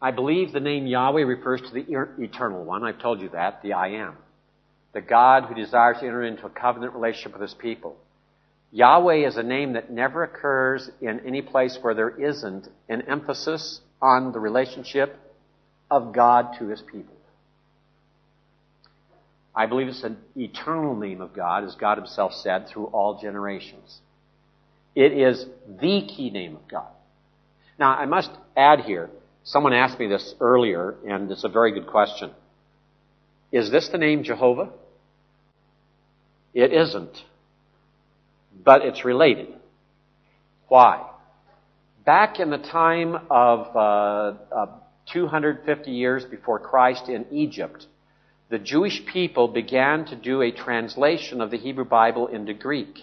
I believe the name Yahweh refers to the Eternal One. I've told you that, the I Am. The God who desires to enter into a covenant relationship with His people. Yahweh is a name that never occurs in any place where there isn't an emphasis on the relationship of God to His people. I believe it's an eternal name of God, as God Himself said, through all generations. It is the key name of God. Now, I must add here, someone asked me this earlier, and it's a very good question. Is this the name Jehovah? It isn't. But it's related. Why? Back in the time of 250 years before Christ in Egypt, the Jewish people began to do a translation of the Hebrew Bible into Greek.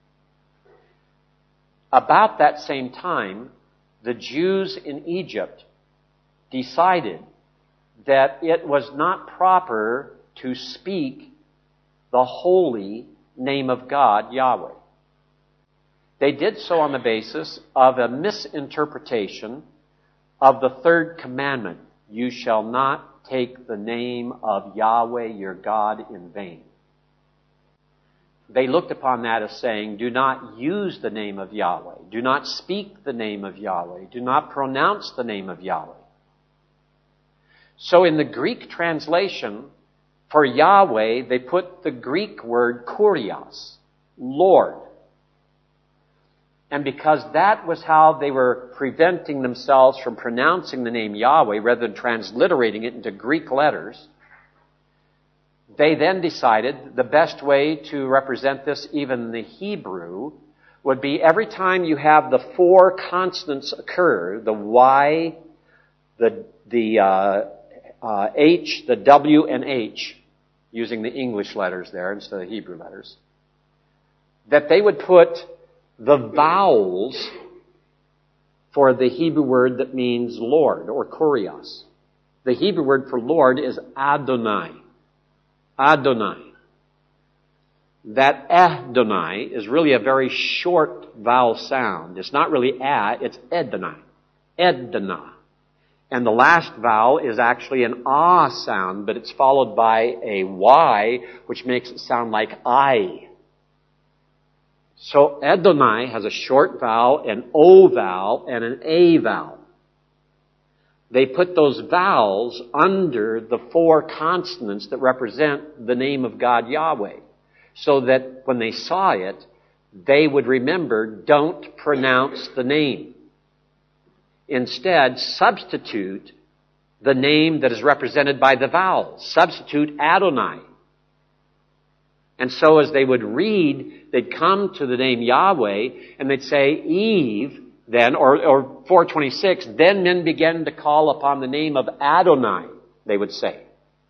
About that same time, the Jews in Egypt decided that it was not proper to speak the holy name of God, Yahweh. They did so on the basis of a misinterpretation of the third commandment. You shall not take the name of Yahweh your God in vain. They looked upon that as saying, do not use the name of Yahweh. Do not speak the name of Yahweh. Do not pronounce the name of Yahweh. So in the Greek translation, for Yahweh, they put the Greek word kurios, Lord. And because that was how they were preventing themselves from pronouncing the name Yahweh rather than transliterating it into Greek letters, they then decided the best way to represent this, even in the Hebrew, would be every time you have the four consonants occur, the Y, the H, the W, and H, using the English letters there instead of the Hebrew letters, that they would put the vowels for the Hebrew word that means Lord, or kurios. The Hebrew word for Lord is Adonai. Adonai. That Adonai is really a very short vowel sound. It's not really it's Edonai. Edonai. And the last vowel is actually an sound, but it's followed by a Y, which makes it sound like I. So Adonai has a short vowel, an O vowel, and an A vowel. They put those vowels under the four consonants that represent the name of God Yahweh, so that when they saw it, they would remember, don't pronounce the name. Instead, substitute the name that is represented by the vowels. Substitute Adonai. And so as they would read, they'd come to the name Yahweh, and they'd say, Eve, then, or 426, then men began to call upon the name of Adonai, they would say.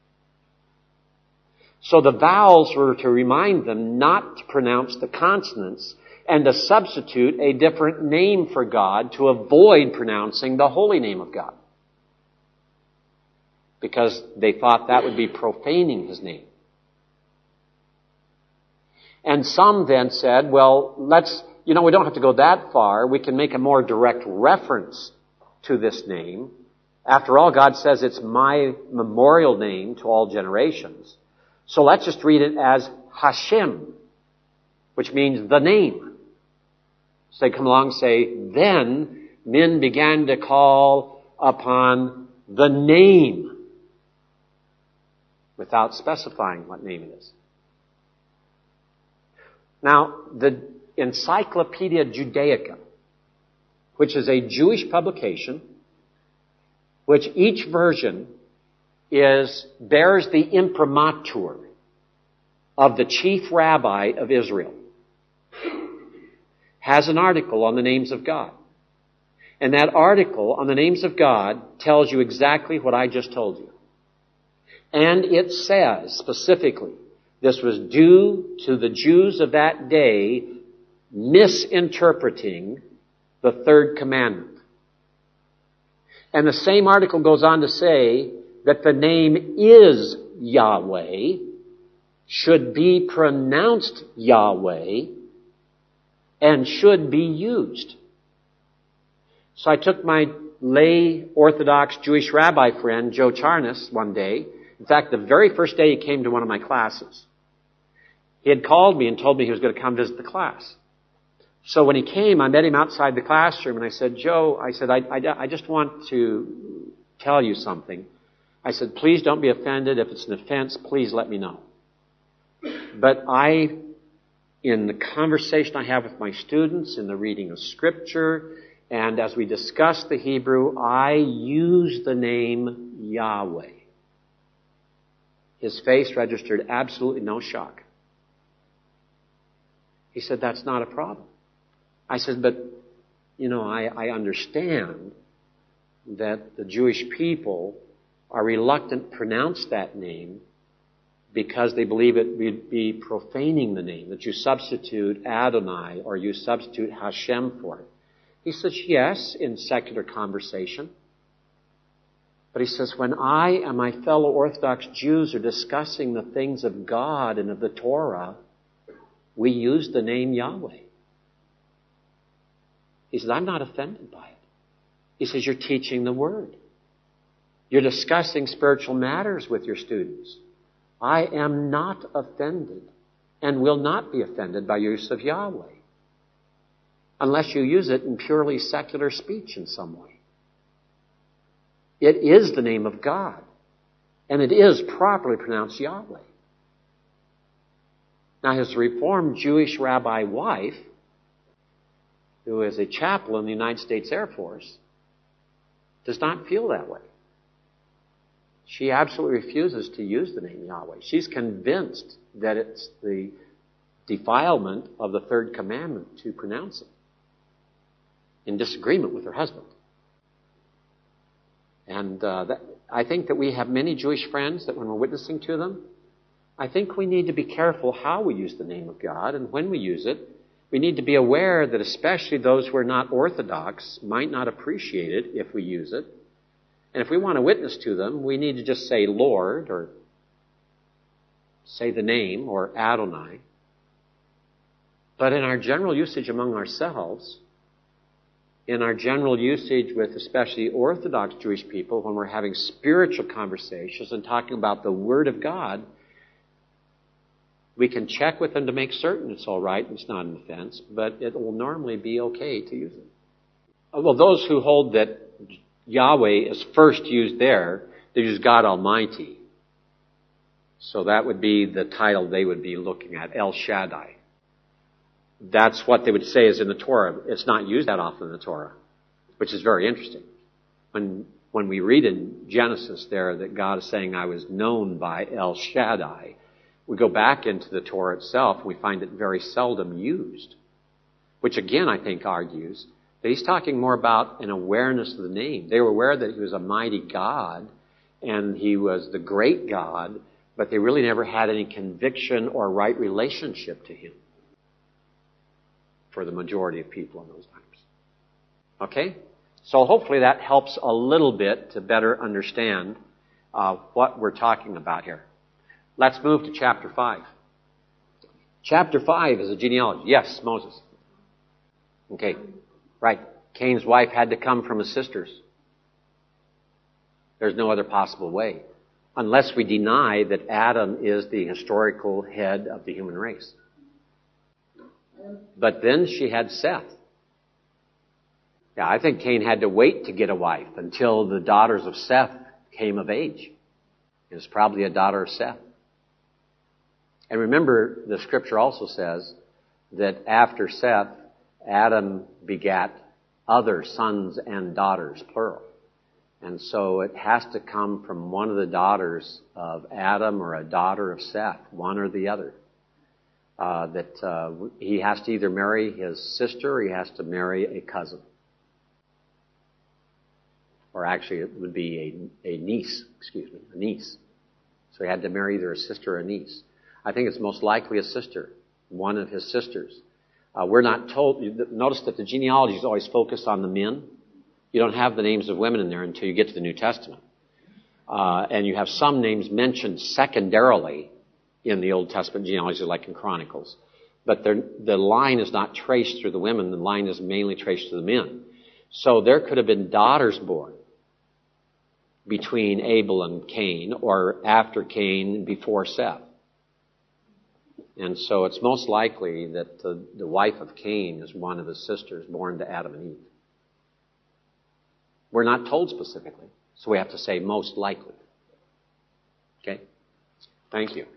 So the vowels were to remind them not to pronounce the consonants and to substitute a different name for God to avoid pronouncing the holy name of God. Because they thought that would be profaning His name. And some then said, well, we don't have to go that far. We can make a more direct reference to this name. After all, God says it's my memorial name to all generations. So let's just read it as Hashem, which means the name. So they come along and say, then men began to call upon the name without specifying what name it is. Now, the Encyclopedia Judaica, which is a Jewish publication, which each version bears the imprimatur of the chief rabbi of Israel, has an article on the names of God. And that article on the names of God tells you exactly what I just told you. And it says specifically, this was due to the Jews of that day misinterpreting the third commandment. And the same article goes on to say that the name is Yahweh, should be pronounced Yahweh, and should be used. So I took my lay Orthodox Jewish rabbi friend, Joe Charnas, one day. In fact, the very first day he came to one of my classes, he had called me and told me he was going to come visit the class. So when he came, I met him outside the classroom, and I said, Joe, I just want to tell you something. I said, please don't be offended. If it's an offense, please let me know. But in the conversation I have with my students, in the reading of Scripture, and as we discuss the Hebrew, I use the name Yahweh. His face registered absolutely no shock. He said, that's not a problem. I said, but, I understand that the Jewish people are reluctant to pronounce that name because they believe it would be profaning the name, that you substitute Adonai or you substitute Hashem for it. He says, yes, in secular conversation. But he says, when I and my fellow Orthodox Jews are discussing the things of God and of the Torah, we use the name Yahweh. He says, I'm not offended by it. He says, you're teaching the Word. You're discussing spiritual matters with your students. I am not offended and will not be offended by use of Yahweh unless you use it in purely secular speech in some way. It is the name of God, and it is properly pronounced Yahweh. Now, his Reformed Jewish rabbi wife, who is a chaplain in the United States Air Force, does not feel that way. She absolutely refuses to use the name Yahweh. She's convinced that it's the defilement of the third commandment to pronounce it, in disagreement with her husband. And I think that we have many Jewish friends that when we're witnessing to them, I think we need to be careful how we use the name of God, and when we use it, we need to be aware that especially those who are not Orthodox might not appreciate it if we use it. And if we want to witness to them, we need to just say Lord, or say the name, or Adonai. But in our general usage among ourselves, in our general usage with especially Orthodox Jewish people, when we're having spiritual conversations and talking about the Word of God, we can check with them to make certain it's all right and it's not an offense, but it will normally be okay to use it. Well, those who hold that Yahweh is first used there, they use God Almighty. So that would be the title they would be looking at, El Shaddai. That's what they would say is in the Torah. It's not used that often in the Torah, which is very interesting. When we read in Genesis there that God is saying, I was known by El Shaddai, we go back into the Torah itself and we find it very seldom used, which again I think argues that he's talking more about an awareness of the name. They were aware that he was a mighty God and he was the great God, but they really never had any conviction or right relationship to him for the majority of people in those times. Okay? So hopefully that helps a little bit to better understand what we're talking about here. Let's move to chapter 5. Chapter 5 is a genealogy. Yes, Moses. Okay, right. Cain's wife had to come from his sisters. There's no other possible way. Unless we deny that Adam is the historical head of the human race. But then she had Seth. Yeah, I think Cain had to wait to get a wife until the daughters of Seth came of age. It was probably a daughter of Seth. And remember, the scripture also says that after Seth, Adam begat other sons and daughters, plural. And so it has to come from one of the daughters of Adam or a daughter of Seth, one or the other. He has to either marry his sister or he has to marry a cousin. Or actually it would be a niece. So he had to marry either a sister or a niece. I think it's most likely a sister, one of his sisters. We're not told. Notice that the genealogy is always focused on the men. You don't have the names of women in there until you get to the New Testament. And you have some names mentioned secondarily in the Old Testament genealogy, like in Chronicles. But the line is not traced through the women. The line is mainly traced through the men. So there could have been daughters born between Abel and Cain, or after Cain, before Seth. And so it's most likely that the wife of Cain is one of his sisters born to Adam and Eve. We're not told specifically, so we have to say most likely. Okay? Thank you.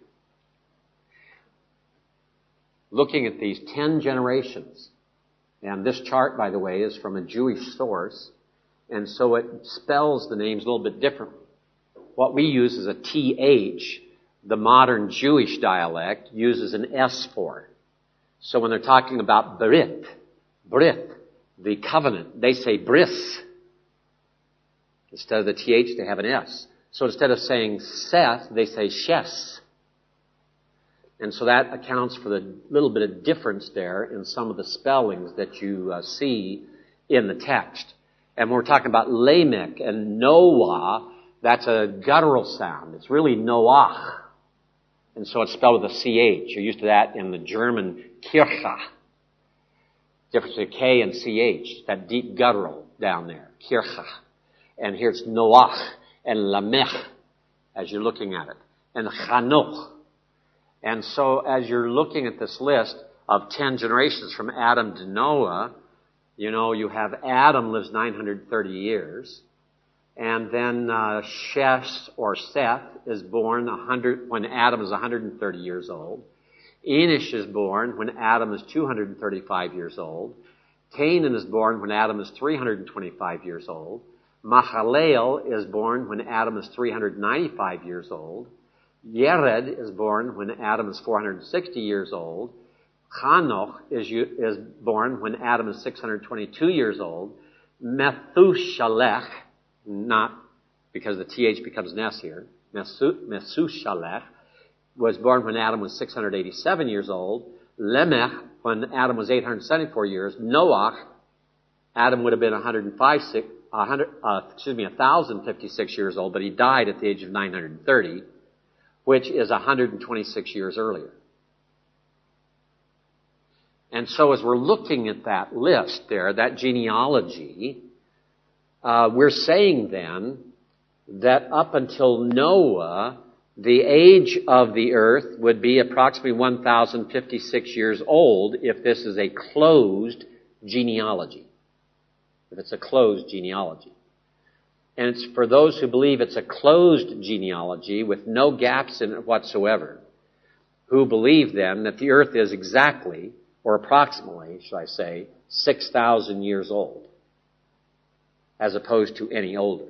Looking at these 10 generations, and this chart, by the way, is from a Jewish source, and so it spells the names a little bit differently. What we use is a TH. The modern Jewish dialect uses an S for it. So when they're talking about Brit, the covenant, they say bris. Instead of the TH, they have an S. So instead of saying Seth, they say Shes. And so that accounts for the little bit of difference there in some of the spellings that you see in the text. And when we're talking about Lamech and Noah, that's a guttural sound. It's really Noach. And so it's spelled with a CH. You're used to that in the German Kirche. Difference between K and CH. That deep guttural down there. Kirche. And here it's Noach and Lamech as you're looking at it. And Chanoch. And so as you're looking at this list of 10 generations from Adam to Noah, you know, you have Adam lives 930 years. And then Shes or Seth is born when Adam is 130 years old. Enosh is born when Adam is 235 years old. Canaan is born when Adam is 325 years old. Mahalalel is born when Adam is 395 years old. Yered is born when Adam is 460 years old. Chanoch is born when Adam is 622 years old. Methushalech, not because the TH becomes an S here, Methushalech was born when Adam was 687 years old. Lamech, when Adam was 874 years. Noach, Adam would have been 1,056 years old, but he died at the age of 930, which is 126 years earlier. And so as we're looking at that list there, that genealogy, we're saying then that up until Noah, the age of the earth would be approximately 1,056 years old if this is a closed genealogy. If it's a closed genealogy. And it's for those who believe it's a closed genealogy with no gaps in it whatsoever, who believe then that the earth is exactly, or approximately, should I say, 6,000 years old, as opposed to any older.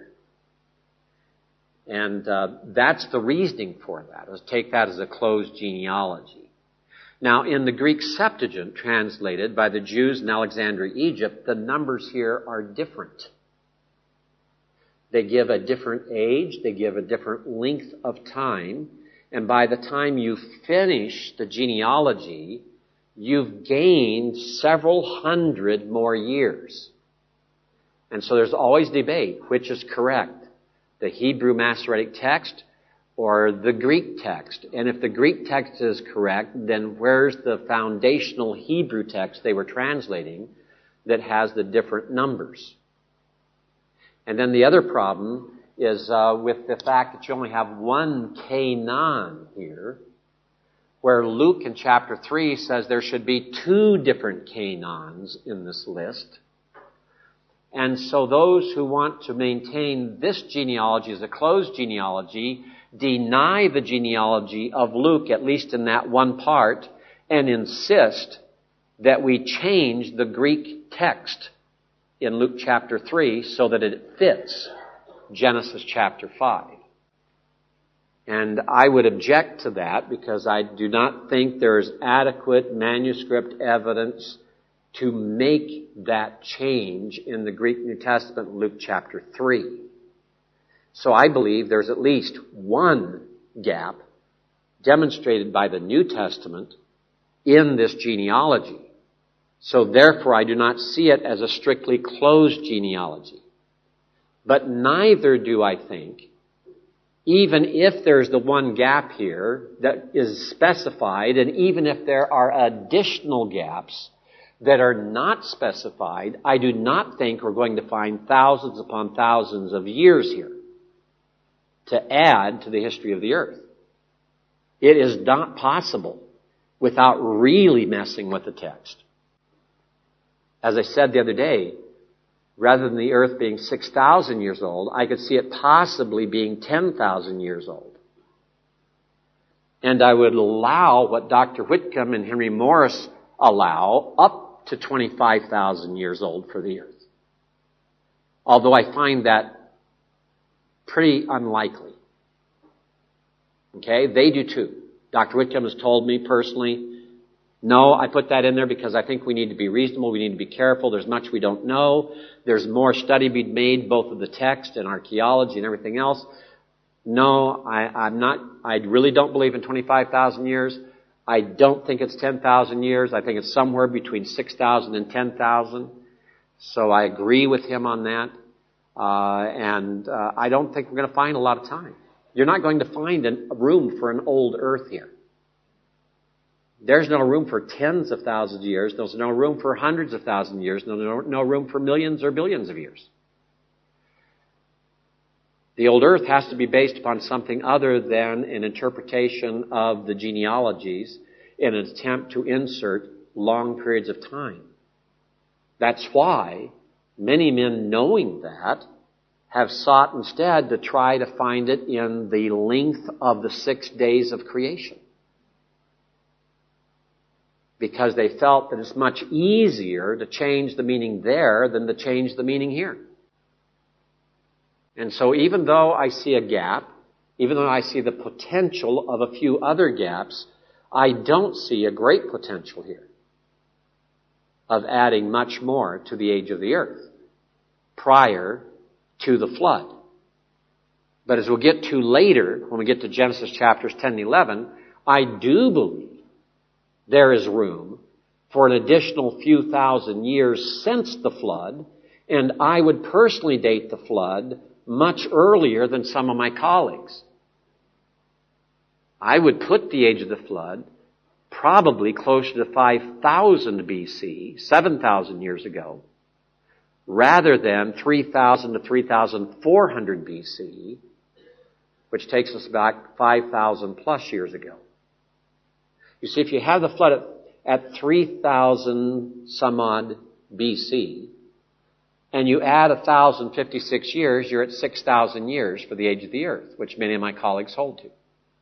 And that's the reasoning for that, is take that as a closed genealogy. Now, in the Greek Septuagint, translated by the Jews in Alexandria, Egypt, the numbers here are different. They give a different age, they give a different length of time, and by the time you finish the genealogy, you've gained several hundred more years. And so there's always debate, which is correct, the Hebrew Masoretic text or the Greek text. And if the Greek text is correct, then where's the foundational Hebrew text they were translating that has the different numbers? And then the other problem is with the fact that you only have one Canaan here, where Luke in chapter 3 says there should be 2 different Canaans in this list. And so those who want to maintain this genealogy as a closed genealogy deny the genealogy of Luke, at least in that one part, and insist that we change the Greek text in Luke chapter 3 so that it fits Genesis chapter 5. And I would object to that because I do not think there is adequate manuscript evidence to make that change in the Greek New Testament, Luke chapter 3. So I believe there's at least one gap demonstrated by the New Testament in this genealogy. So therefore I do not see it as a strictly closed genealogy. But neither do I think, even if there's the one gap here that is specified, and even if there are additional gaps, that are not specified, I do not think we're going to find thousands upon thousands of years here to add to the history of the earth. It is not possible without really messing with the text. As I said the other day, rather than the earth being 6,000 years old, I could see it possibly being 10,000 years old. And I would allow what Dr. Whitcomb and Henry Morris allow up to 25,000 years old for the earth. Although I find that pretty unlikely. Okay? They do too. Dr. Whitcomb has told me personally, no, I put that in there because I think we need to be reasonable, we need to be careful, there's much we don't know, there's more study being made both of the text and archaeology and everything else. No, I really don't believe in 25,000 years. I don't think it's 10,000 years. I think it's somewhere between 6,000 and 10,000. So I agree with him on that. And I don't think we're going to find a lot of time. You're not going to find a room for an old earth here. There's no room for tens of thousands of years. There's no room for hundreds of thousands of years. No room for millions or billions of years. The old earth has to be based upon something other than an interpretation of the genealogies in an attempt to insert long periods of time. That's why many men, knowing that, have sought instead to try to find it in the length of the 6 days of creation. Because they felt that it's much easier to change the meaning there than to change the meaning here. And so even though I see a gap, even though I see the potential of a few other gaps, I don't see a great potential here of adding much more to the age of the earth prior to the flood. But as we'll get to later, when we get to Genesis chapters 10 and 11, I do believe there is room for an additional few thousand years since the flood, and I would personally date the flood much earlier than some of my colleagues. I would put the age of the flood probably closer to 5,000 BC, 7,000 years ago, rather than 3,000 to 3,400 BC, which takes us back 5,000 plus years ago. You see, if you have the flood at 3,000 some odd BC, and you add 1,056 years, you're at 6,000 years for the age of the earth, which many of my colleagues hold to.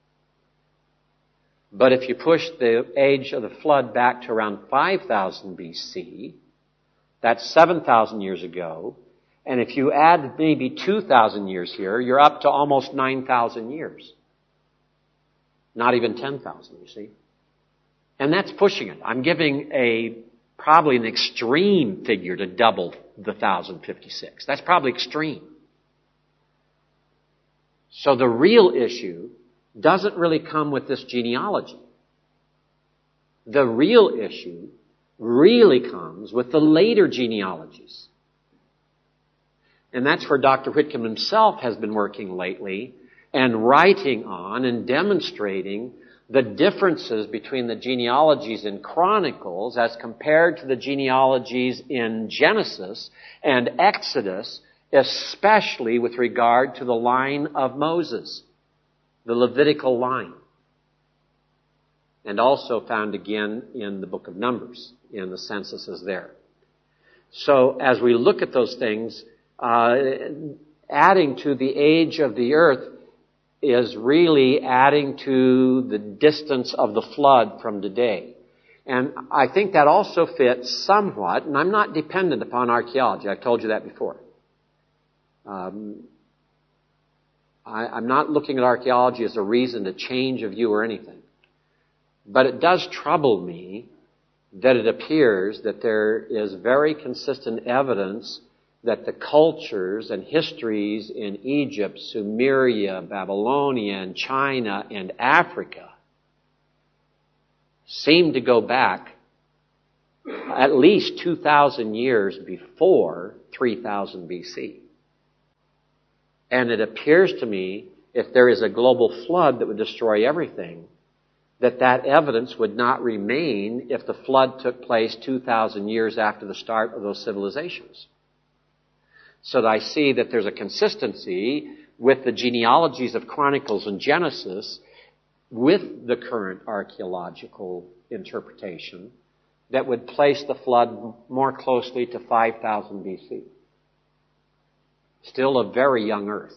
But if you push the age of the flood back to around 5,000 BC, that's 7,000 years ago, and if you add maybe 2,000 years here, you're up to almost 9,000 years. Not even 10,000, you see. And that's pushing it. I'm giving probably an extreme figure to double the 1,056. That's probably extreme. So the real issue doesn't really come with this genealogy. The real issue really comes with the later genealogies. And that's where Dr. Whitcomb himself has been working lately and writing on and demonstrating the differences between the genealogies in Chronicles as compared to the genealogies in Genesis and Exodus, especially with regard to the line of Moses, the Levitical line, and also found again in the book of Numbers, in the censuses there. So as we look at those things, adding to the age of the earth is really adding to the distance of the flood from today. And I think that also fits somewhat, and I'm not dependent upon archaeology. I've told you that before. I'm not looking at archaeology as a reason to change a view or anything. But it does trouble me that it appears that there is very consistent evidence that the cultures and histories in Egypt, Sumeria, Babylonia, and China, and Africa seem to go back at least 2,000 years before 3,000 BC. And it appears to me, if there is a global flood that would destroy everything, that evidence would not remain if the flood took place 2,000 years after the start of those civilizations. So that I see that there's a consistency with the genealogies of Chronicles and Genesis with the current archaeological interpretation that would place the flood more closely to 5,000 BC. Still a very young earth.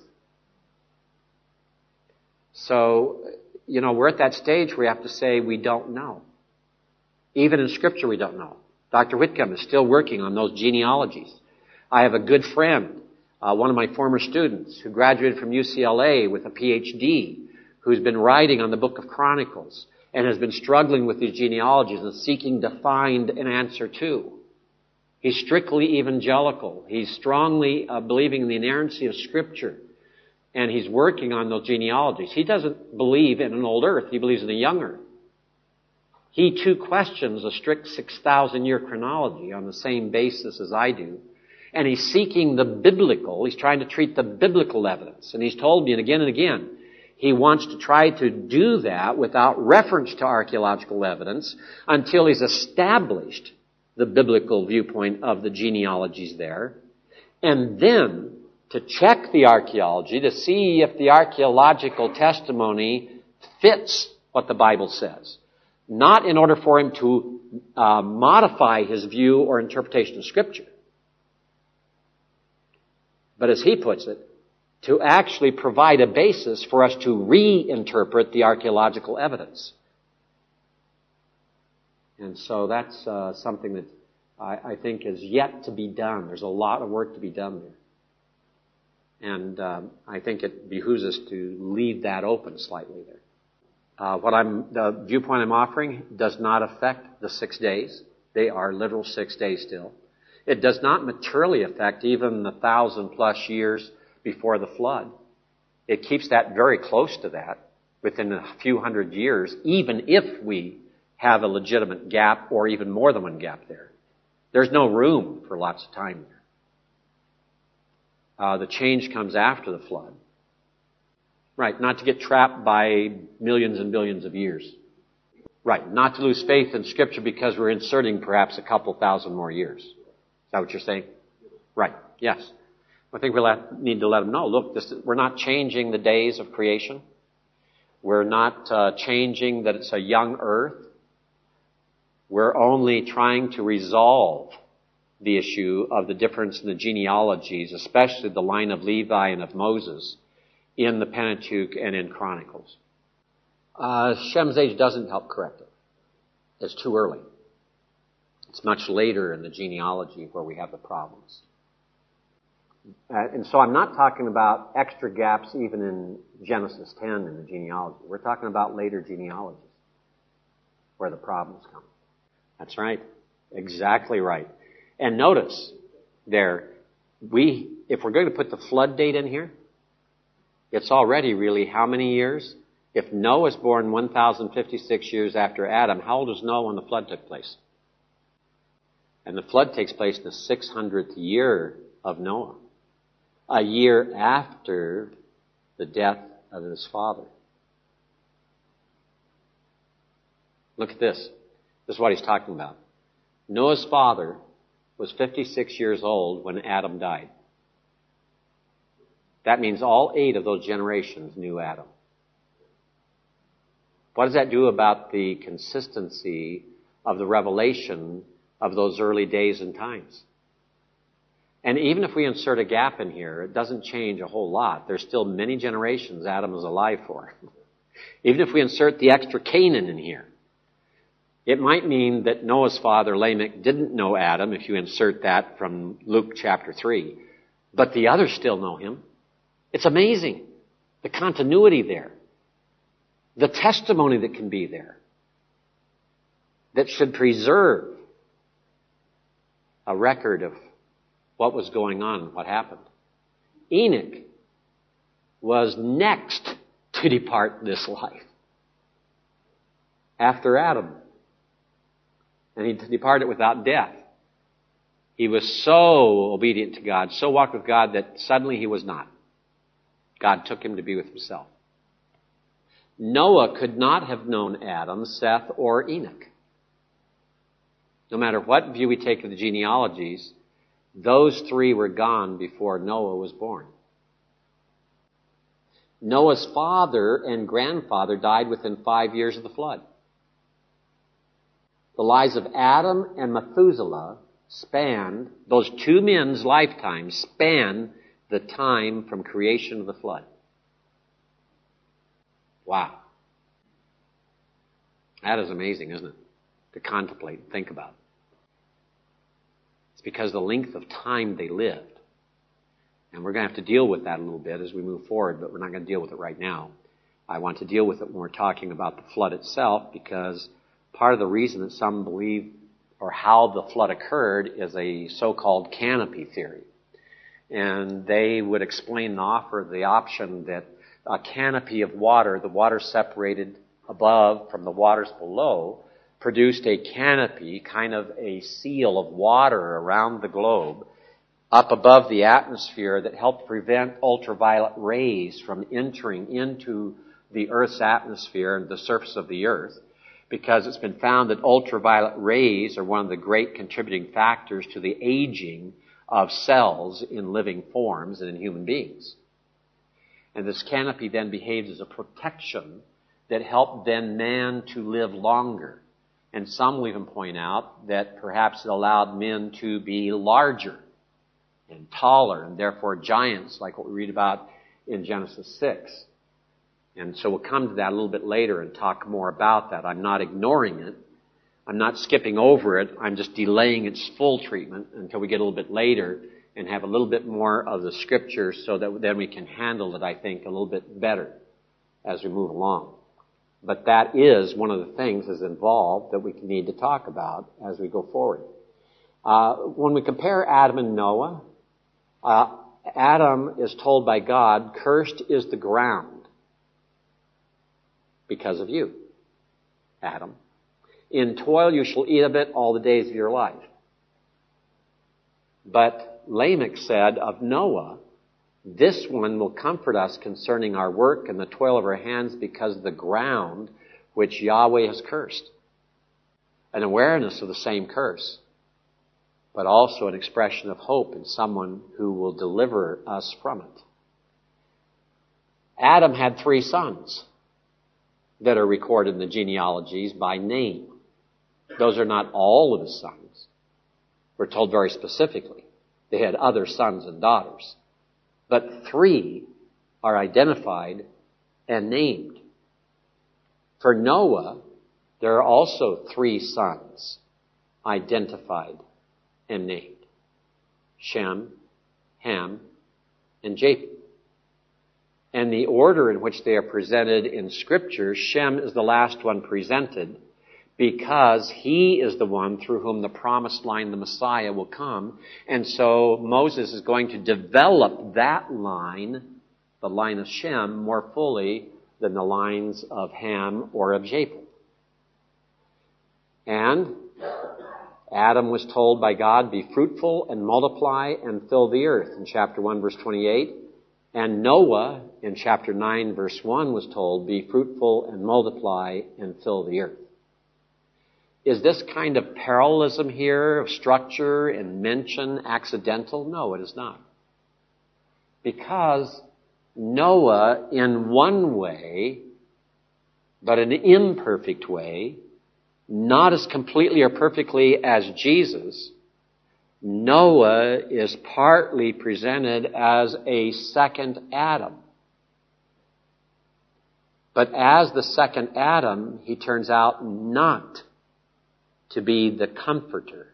So, we're at that stage where we have to say we don't know. Even in Scripture we don't know. Dr. Whitcomb is still working on those genealogies. I have a good friend, one of my former students, who graduated from UCLA with a PhD, who's been writing on the book of Chronicles and has been struggling with these genealogies and seeking to find an answer to. He's strictly evangelical. He's strongly believing in the inerrancy of Scripture. And he's working on those genealogies. He doesn't believe in an old earth. He believes in a young earth. He too questions a strict 6,000-year chronology on the same basis as I do. And he's seeking the biblical. He's trying to treat the biblical evidence. And he's told me again and again, he wants to try to do that without reference to archaeological evidence until he's established the biblical viewpoint of the genealogies there. And then to check the archaeology to see if the archaeological testimony fits what the Bible says. Not in order for him to modify his view or interpretation of Scripture, but as he puts it, to actually provide a basis for us to reinterpret the archaeological evidence. And so that's something that I think is yet to be done. There's a lot of work to be done there. And I think it behooves us to leave that open slightly there. The viewpoint I'm offering does not affect the 6 days. They are literal 6 days still. It does not materially affect even the 1,000+ years before the flood. It keeps that very close to that within a few hundred years, even if we have a legitimate gap or even more than one gap there. There's no room for lots of time there. The change comes after the flood. Right, not to get trapped by millions and billions of years. Right, not to lose faith in Scripture because we're inserting perhaps a couple thousand more years. Is that what you're saying? Right, yes. I think we need to let them know, look, we're not changing the days of creation. We're not changing that it's a young earth. We're only trying to resolve the issue of the difference in the genealogies, especially the line of Levi and of Moses, in the Pentateuch and in Chronicles. Shem's age doesn't help correct it. It's too early. It's much later in the genealogy where we have the problems. And so I'm not talking about extra gaps even in Genesis 10 in the genealogy. We're talking about later genealogies where the problems come. That's right. Exactly right. And notice there, if we're going to put the flood date in here, it's already really how many years? If Noah was born 1,056 years after Adam, how old was Noah when the flood took place? And the flood takes place in the 600th year of Noah, a year after the death of his father. Look at this. This is what he's talking about. Noah's father was 56 years old when Adam died. That means all 8 of those generations knew Adam. What does that do about the consistency of the revelation of those early days and times? And even if we insert a gap in here, it doesn't change a whole lot. There's still many generations Adam was alive for. Even if we insert the extra Canaan in here, it might mean that Noah's father, Lamech, didn't know Adam, if you insert that from Luke chapter 3. But the others still know him. It's amazing. The continuity there. The testimony that can be there. That should preserve a record of what was going on and what happened. Enoch was next to depart this life after Adam. And he departed without death. He was so obedient to God, so walked with God that suddenly he was not. God took him to be with himself. Noah could not have known Adam, Seth, or Enoch. No matter what view we take of the genealogies, those three were gone before Noah was born. Noah's father and grandfather died within 5 years of the flood. The lives of Adam and Methuselah spanned, those two men's lifetimes span the time from creation of the flood. Wow. That is amazing, isn't it? To contemplate and think about. It's because of the length of time they lived. And we're going to have to deal with that a little bit as we move forward, but we're not going to deal with it right now. I want to deal with it when we're talking about the flood itself, because part of the reason that some believe, or how the flood occurred, is a so-called canopy theory. And they would explain and offer the option that a canopy of water, the water separated above from the waters below, produced a canopy, kind of a seal of water around the globe, up above the atmosphere that helped prevent ultraviolet rays from entering into the Earth's atmosphere and the surface of the Earth, because it's been found that ultraviolet rays are one of the great contributing factors to the aging of cells in living forms and in human beings. And this canopy then behaves as a protection that helped then man to live longer. And some will even point out that perhaps it allowed men to be larger and taller, and therefore giants, like what we read about in Genesis 6. And so we'll come to that a little bit later and talk more about that. I'm not ignoring it. I'm not skipping over it. I'm just delaying its full treatment until we get a little bit later and have a little bit more of the Scripture, so that then we can handle it, I think, a little bit better as we move along. But that is one of the things that's involved that we need to talk about as we go forward. When we compare Adam and Noah, Adam is told by God, "Cursed is the ground because of you, Adam. In toil you shall eat of it all the days of your life." But Lamech said of Noah, "This one will comfort us concerning our work and the toil of our hands because of the ground which Yahweh has cursed." An awareness of the same curse, but also an expression of hope in someone who will deliver us from it. Adam had 3 sons that are recorded in the genealogies by name. Those are not all of his sons. We're told very specifically they had other sons and daughters. But 3 are identified and named. For Noah, there are also 3 sons identified and named: Shem, Ham, and Japheth. And the order in which they are presented in Scripture, Shem is the last one presented because he is the one through whom the promised line, the Messiah, will come. And so Moses is going to develop that line, the line of Shem, more fully than the lines of Ham or of Japheth. And Adam was told by God, "Be fruitful and multiply and fill the earth," in chapter 1, verse 28. And Noah, in chapter 9, verse 1, was told, "Be fruitful and multiply and fill the earth." Is this kind of parallelism here of structure and mention accidental? No, it is not. Because Noah, in one way, but an imperfect way, not as completely or perfectly as Jesus, Noah is partly presented as a second Adam. But as the second Adam, he turns out not to be the comforter.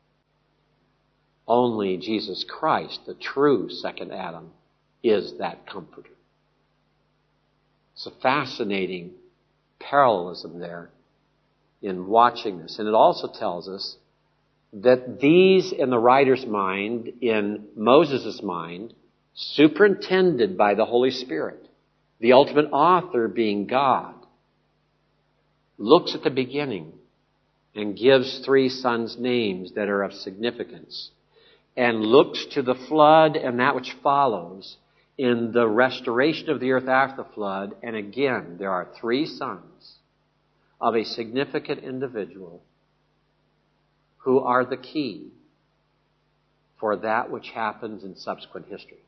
Only Jesus Christ, the true second Adam, is that comforter. It's a fascinating parallelism there in watching this. And it also tells us that these, in the writer's mind, in Moses' mind, superintended by the Holy Spirit, the ultimate author being God, looks at the beginning and gives 3 sons names that are of significance, and looks to the flood and that which follows, in the restoration of the earth after the flood. And again, there are 3 sons of a significant individual who are the key for that which happens in subsequent history.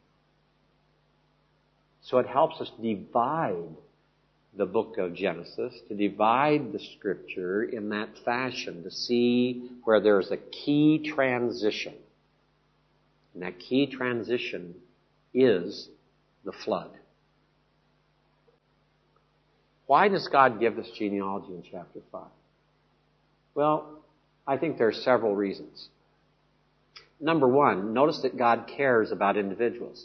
So it helps us divide the book of Genesis, to divide the Scripture in that fashion, to see where there's a key transition. And that key transition is the flood. Why does God give this genealogy in chapter 5? Well, I think there are several reasons. Number one, notice that God cares about individuals.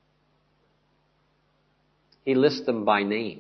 He lists them by name.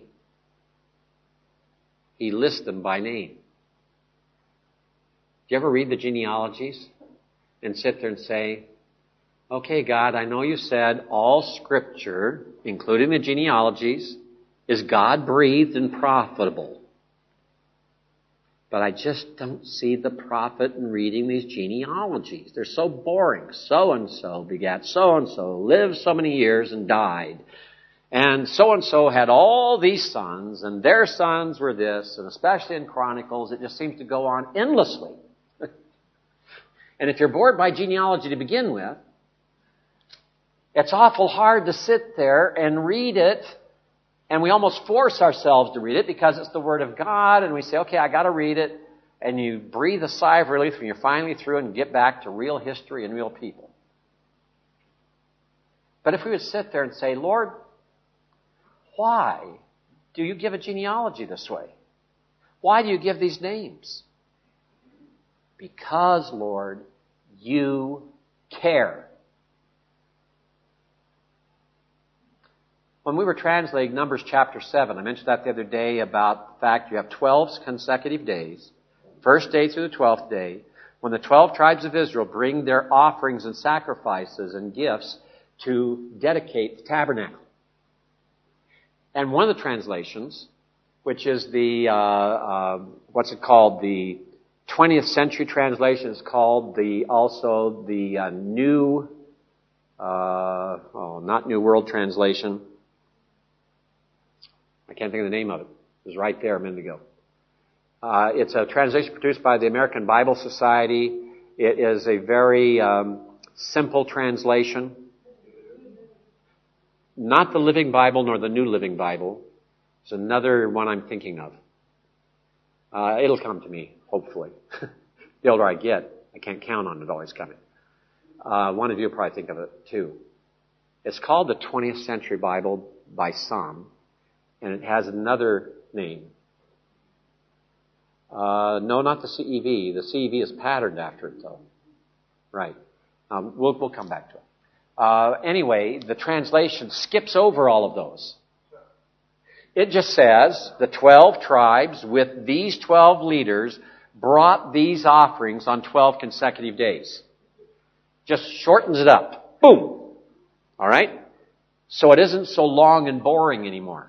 He lists them by name. Do you ever read the genealogies and sit there and say, okay, God, I know you said all Scripture, including the genealogies, is God-breathed and profitable. But I just don't see the profit in reading these genealogies. They're so boring. So-and-so begat so-and-so, lived so many years and died. And so-and-so had all these sons, and their sons were this, and especially in Chronicles, it just seems to go on endlessly. And if you're bored by genealogy to begin with, it's awful hard to sit there and read it, and we almost force ourselves to read it because it's the Word of God, and we say, okay, I got to read it, and you breathe a sigh of relief when you're finally through and get back to real history and real people. But if we would sit there and say, Lord, why do you give a genealogy this way? Why do you give these names? Because, Lord, you care. When we were translating Numbers chapter 7, I mentioned that the other day about the fact you have 12 consecutive days, first day through the 12th day, when the 12 tribes of Israel bring their offerings and sacrifices and gifts to dedicate the tabernacle. And one of the translations, which is the, what's it called, the 20th century translation, is called the New, not New World Translation. I can't think of the name of it. It was right there a minute ago. It's a translation produced by the American Bible Society. It is a very simple translation. Not the Living Bible nor the New Living Bible. It's another one I'm thinking of. It'll come to me, hopefully. The older I get, I can't count on it always coming. One of you will probably think of it too. It's called the 20th Century Bible by some, and it has another name. No, not the CEV. The CEV is patterned after it, though. Right. We'll come back to it. Anyway, the translation skips over all of those. It just says the 12 tribes with these 12 leaders brought these offerings on 12 consecutive days. Just shortens it up. Boom. All right? So it isn't so long and boring anymore.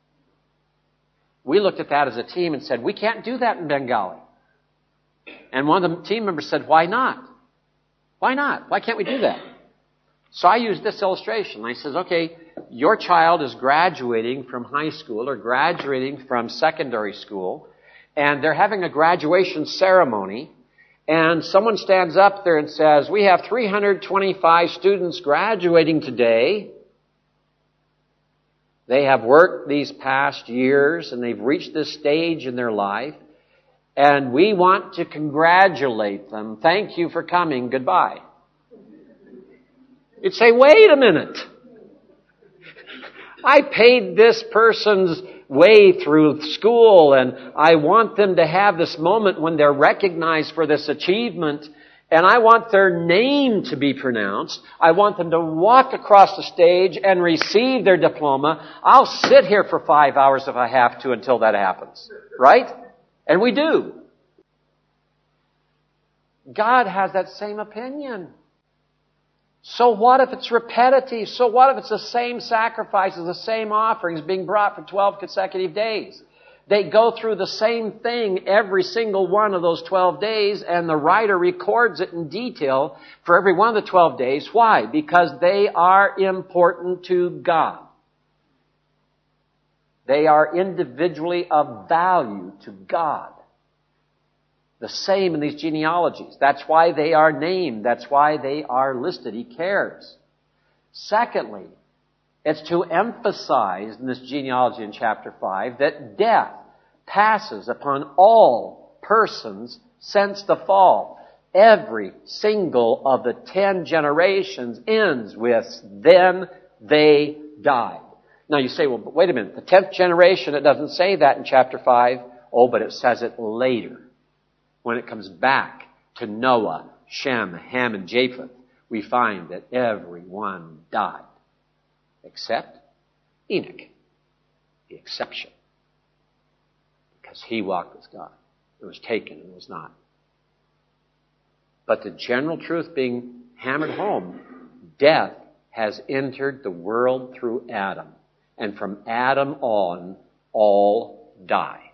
We looked at that as a team and said, we can't do that in Bengali. And one of the team members said, why not? Why not? Why can't we do that? So I used this illustration. I says, okay, your child is graduating from high school or graduating from secondary school, and they're having a graduation ceremony, and someone stands up there and says, we have 325 students graduating today. They have worked these past years, and they've reached this stage in their life, and we want to congratulate them. Thank you for coming. Goodbye. You'd say, wait a minute. I paid this person's way through school, and I want them to have this moment when they're recognized for this achievement, and I want their name to be pronounced. I want them to walk across the stage and receive their diploma. I'll sit here for 5 hours if I have to until that happens. Right? And we do. God has that same opinion. So what if it's repetitive? So what if it's the same sacrifices, the same offerings being brought for 12 consecutive days? They go through the same thing every single one of those 12 days, and the writer records it in detail for every one of the 12 days. Why? Because they are important to God. They are individually of value to God. The same in these genealogies. That's why they are named. That's why they are listed. He cares. Secondly, it's to emphasize in this genealogy in chapter 5 that death passes upon all persons since the fall. Every single of the 10 generations ends with, then they died. Now you say, well, but wait a minute. The 10th generation, it doesn't say that in chapter 5. Oh, but it says it later. When it comes back to Noah, Shem, Ham, and Japheth, we find that everyone died. Except Enoch, the exception. Because he walked with God. It was taken and was not. But the general truth being hammered home, death has entered the world through Adam. And from Adam on, all die.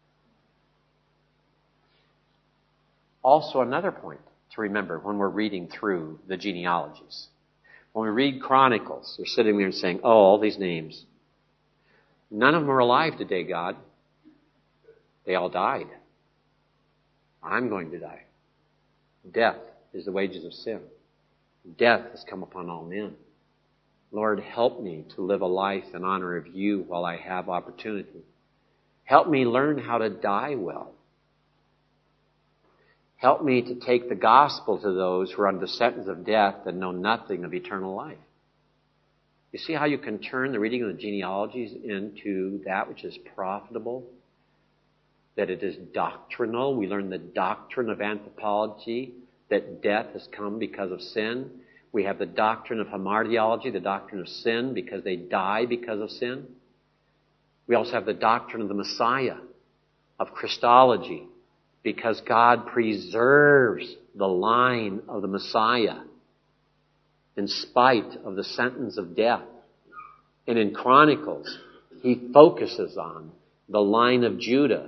Also another point to remember when we're reading through the genealogies. When we read Chronicles, you're sitting there and saying, oh, all these names. None of them are alive today, God. They all died. I'm going to die. Death is the wages of sin. Death has come upon all men. Lord, help me to live a life in honor of you while I have opportunity. Help me learn how to die well. Help me to take the gospel to those who are under sentence of death and know nothing of eternal life. You see how you can turn the reading of the genealogies into that which is profitable? That it is doctrinal. We learn the doctrine of anthropology, that death has come because of sin. We have the doctrine of hamartiology, the doctrine of sin, because they die because of sin. We also have the doctrine of the Messiah, of Christology, because God preserves the line of the Messiah in spite of the sentence of death. And in Chronicles, he focuses on the line of Judah,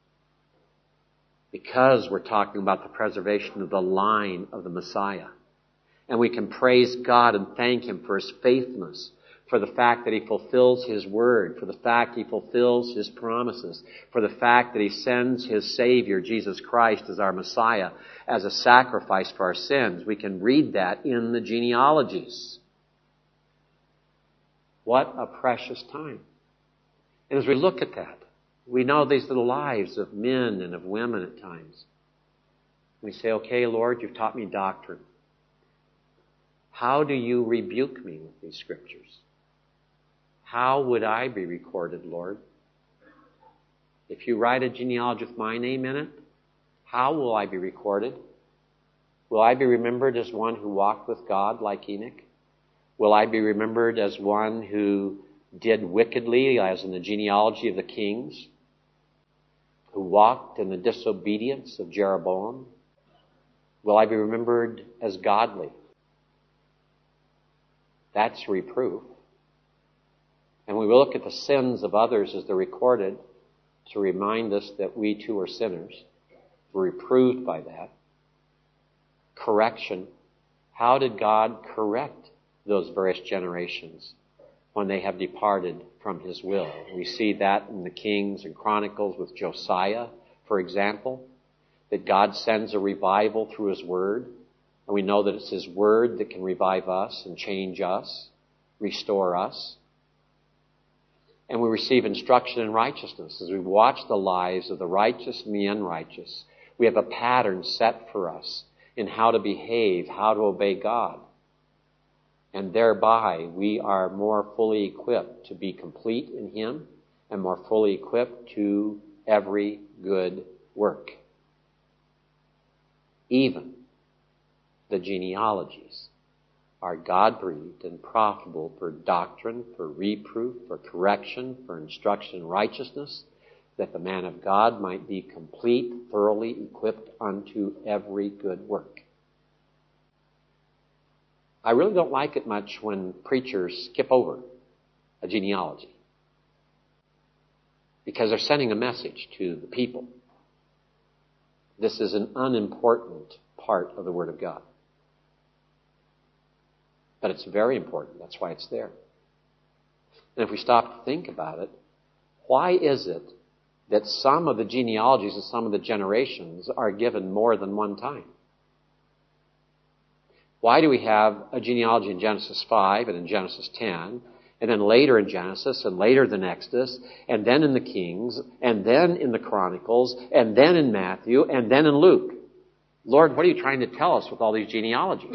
because we're talking about the preservation of the line of the Messiah. And we can praise God and thank Him for His faithfulness, for the fact that He fulfills His word, for the fact He fulfills His promises, for the fact that He sends His Savior, Jesus Christ, as our Messiah, as a sacrifice for our sins. We can read that in the genealogies. What a precious time. And as we look at that, we know these little lives of men and of women at times. We say, okay, Lord, you've taught me doctrine. How do you rebuke me with these scriptures? How would I be recorded, Lord? If you write a genealogy with my name in it, how will I be recorded? Will I be remembered as one who walked with God like Enoch? Will I be remembered as one who did wickedly, as in the genealogy of the kings, who walked in the disobedience of Jeroboam? Will I be remembered as godly? That's reproof. And we will look at the sins of others as they're recorded to remind us that we too are sinners. We're reproved by that. Correction. How did God correct those various generations when they have departed from His will? We see that in the Kings and Chronicles with Josiah, for example, that God sends a revival through His Word. And we know that it's His Word that can revive us and change us, restore us. And we receive instruction in righteousness as we watch the lives of the righteous and the unrighteous. We have a pattern set for us in how to behave, how to obey God. And thereby we are more fully equipped to be complete in Him and more fully equipped to every good work. Even the genealogies are God-breathed and profitable for doctrine, for reproof, for correction, for instruction in righteousness, that the man of God might be complete, thoroughly equipped unto every good work. I really don't like it much when preachers skip over a genealogy, because they're sending a message to the people. This is an unimportant part of the Word of God. But it's very important. That's why it's there. And if we stop to think about it, why is it that some of the genealogies and some of the generations are given more than one time? Why do we have a genealogy in Genesis 5 and in Genesis 10, and then later in Genesis, and later in Exodus, and then in the Kings, and then in the Chronicles, and then in Matthew, and then in Luke? Lord, what are you trying to tell us with all these genealogies?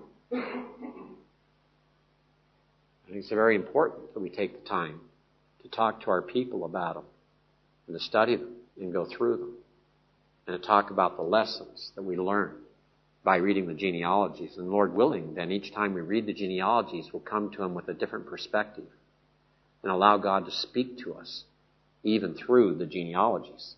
I think it's very important that we take the time to talk to our people about them, and to study them, and go through them, and to talk about the lessons that we learn by reading the genealogies. And Lord willing, then each time we read the genealogies, we'll come to them with a different perspective and allow God to speak to us, even through the genealogies.